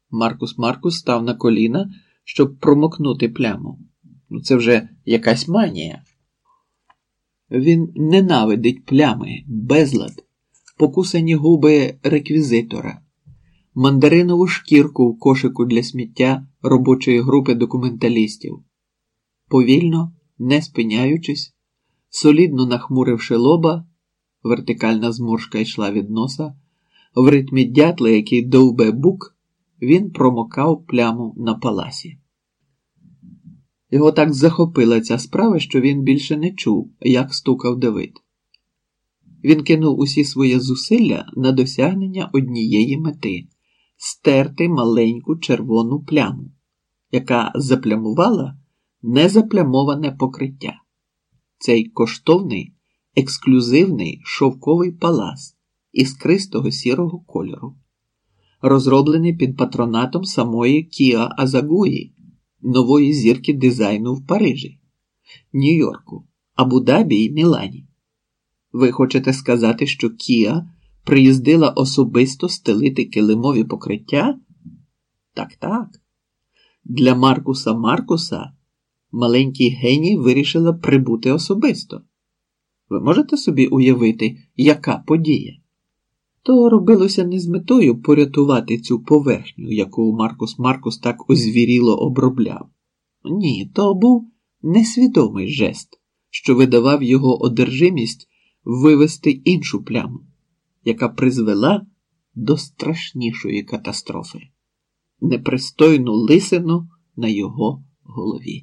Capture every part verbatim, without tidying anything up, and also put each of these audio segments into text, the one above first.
Маркус Маркус став на коліна, щоб промокнути пляму. Ну, це вже якась манія. Він ненавидить плями, безлад, покусані губи реквізитора, мандаринову шкірку в кошику для сміття робочої групи документалістів. Повільно, не спиняючись, солідно нахмуривши лоба, вертикальна зморшка йшла від носа, в ритмі дятла, який довбе бук, він промокав пляму на паласі. Його так захопила ця справа, що він більше не чув, як стукав Давид. Він кинув усі свої зусилля на досягнення однієї мети – стерти маленьку червону пляму, яка заплямувала незаплямоване покриття. Цей коштовний, ексклюзивний шовковий палас іскристого сірого кольору, розроблений під патронатом самої Кіа Азагуї, нової зірки дизайну в Парижі, Нью-Йорку, Абу-Дабі і Мілані. Ви хочете сказати, що Кіа приїздила особисто стелити килимові покриття? Так-так. Для Маркуса Маркуса маленький геній вирішила прибути особисто. Ви можете собі уявити, яка подія? То робилося не з метою порятувати цю поверхню, яку Маркус Маркус так озвіріло обробляв. Ні, то був несвідомий жест, що видавав його одержимість вивести іншу пляму, яка призвела до страшнішої катастрофи – непристойну лисину на його голові.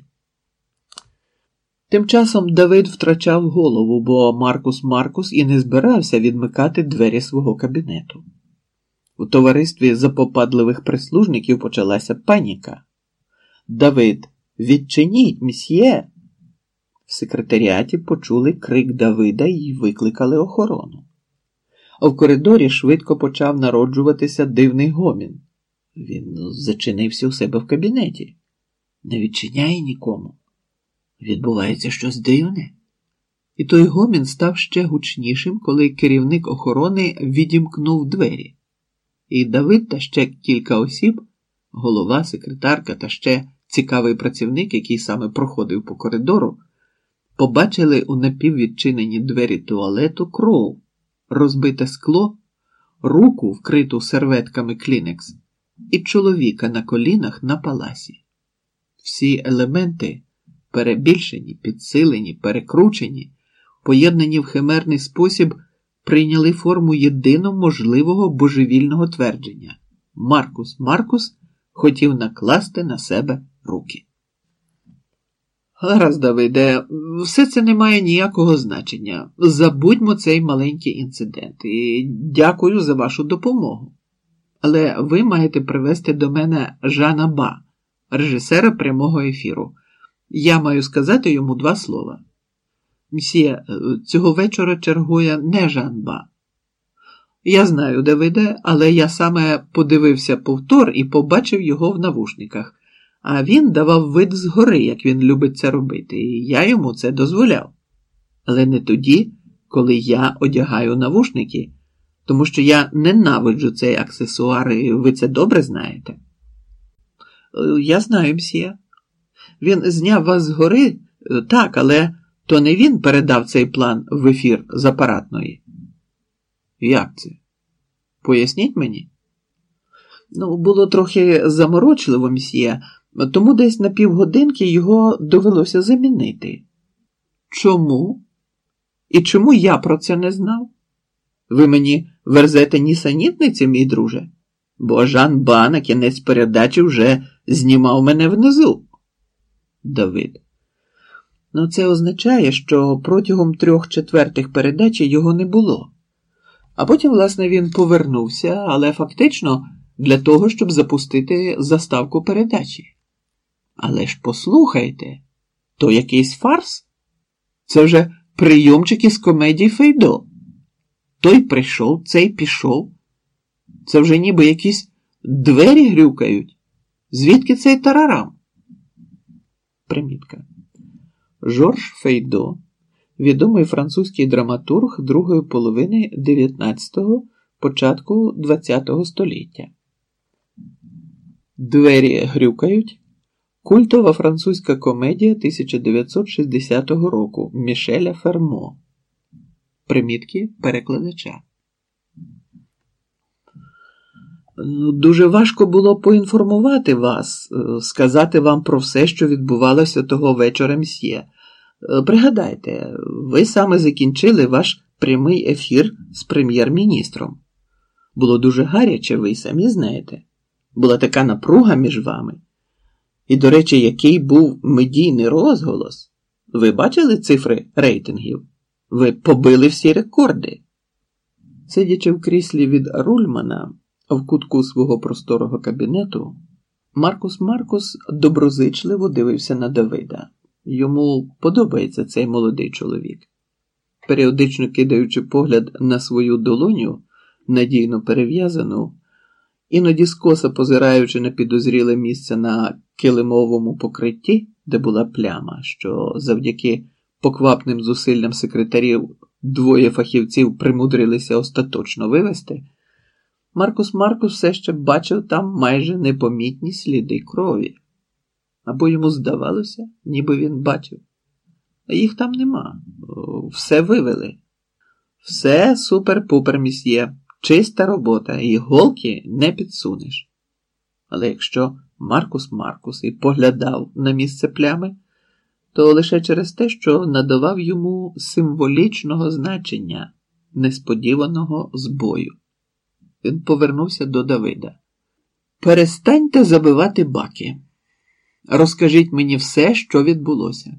Тим часом Давид втрачав голову, бо Маркус Маркус і не збирався відмикати двері свого кабінету. У товаристві запопадливих прислужників почалася паніка. «Давид, відчиніть, мсьє!» В секретаріаті почули крик Давида і викликали охорону. А в коридорі швидко почав народжуватися дивний гомін. Він зачинився у себе в кабінеті. Не відчиняє нікому. Відбувається щось дивне. І той гомін став ще гучнішим, коли керівник охорони відімкнув двері. І Давид та ще кілька осіб, голова, секретарка та ще цікавий працівник, який саме проходив по коридору, побачили у напіввідчинені двері туалету кров, розбите скло, руку, вкриту серветками Клінекс, і чоловіка на колінах на паласі. Всі елементи перебільшені, підсилені, перекручені, поєднані в химерний спосіб, прийняли форму єдино можливого божевільного твердження. Маркус Маркус хотів накласти на себе руки. Гаразд, Давиде, все це не має ніякого значення. Забудьмо цей маленький інцидент і дякую за вашу допомогу. Але ви маєте привезти до мене Жана Ба, режисера прямого ефіру. Я маю сказати йому два слова. Мсьє, цього вечора чергує не Жан Ба. Я знаю, Давиде, але я саме подивився повтор і побачив його в навушниках. А він давав вид згори, як він любить це робити, і я йому це дозволяв. Але не тоді, коли я одягаю навушники, тому що я ненавиджу цей аксесуар, і ви це добре знаєте. Я знаю, мсьє. Він зняв вас згори, так, але то не він передав цей план в ефір з апаратної. Як це? Поясніть мені? Ну, було трохи заморочливо, мсьє, тому десь на півгодинки його довелося замінити. Чому? І чому я про це не знав? Ви мені верзете нісенітниці, мій друже? Бо Жан Ба на кінець передачі вже знімав мене внизу. Давид. Ну, це означає, що протягом трьох четвертих передачі його не було. А потім, власне, він повернувся, але фактично для того, щоб запустити заставку передачі. Але ж послухайте, то якийсь фарс? Це вже прийомчик із комедії Фейдо. Той прийшов, цей пішов. Це вже ніби якісь двері грюкають. Звідки цей тарарам? Примітка. Жорж Фейдо, відомий французький драматург другої половини дев'ятнадцятого, початку двадцятого століття. Двері грюкають. Культова французька комедія тисяча дев'ятсот шістдесятого року Мішеля Фермо. Примітки перекладача. Дуже важко було поінформувати вас, сказати вам про все, що відбувалося того вечора, мсьє. Пригадайте, ви саме закінчили ваш прямий ефір з прем'єр-міністром. Було дуже гаряче, ви самі знаєте. Була така напруга між вами. І, до речі, який був медійний розголос. Ви бачили цифри рейтингів? Ви побили всі рекорди. Сидячи в кріслі від рульмана, в кутку свого просторого кабінету, Маркус Маркус доброзичливо дивився на Давида. Йому подобається цей молодий чоловік. Періодично кидаючи погляд на свою долоню, надійно перев'язану, іноді скоса позираючи на підозріле місце на килимовому покритті, де була пляма, що завдяки поквапним зусиллям секретарів двоє фахівців примудрилися остаточно вивести, Маркус Маркус все ще бачив там майже непомітні сліди крові. Або йому здавалося, ніби він бачив. А їх там нема. Все вивели. Все супер-пупер, місьє. Чиста робота, і голки не підсунеш. Але якщо Маркус Маркус і поглядав на місце плями, то лише через те, що надавав йому символічного значення несподіваного збою. Він повернувся до Давида. «Перестаньте забивати баки. Розкажіть мені все, що відбулося.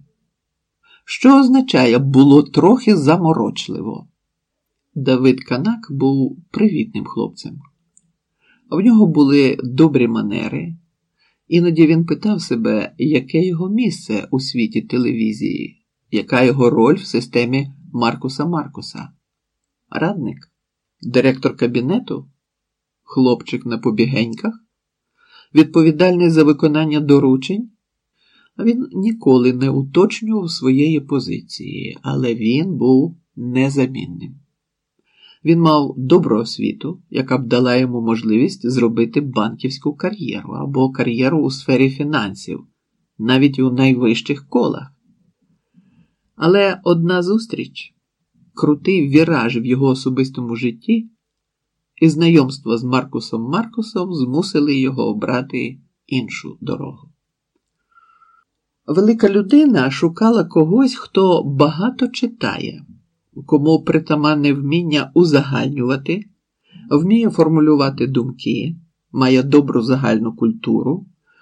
Що означає «було трохи заморочливо»?» Давид Канак був привітним хлопцем. В нього були добрі манери. Іноді він питав себе, яке його місце у світі телевізії, яка його роль в системі Маркуса Маркуса. Радник? Директор кабінету? Хлопчик на побігеньках? Відповідальний за виконання доручень? Він ніколи не уточнював своєї позиції, але він був незамінним. Він мав добру освіту, яка б дала йому можливість зробити банківську кар'єру або кар'єру у сфері фінансів, навіть у найвищих колах. Але одна зустріч, крутий віраж в його особистому житті і знайомство з Маркусом Маркусом змусили його обрати іншу дорогу. Велика людина шукала когось, хто багато читає, кому притаманне вміння узагальнювати, вміє формулювати думки, має добру загальну культуру,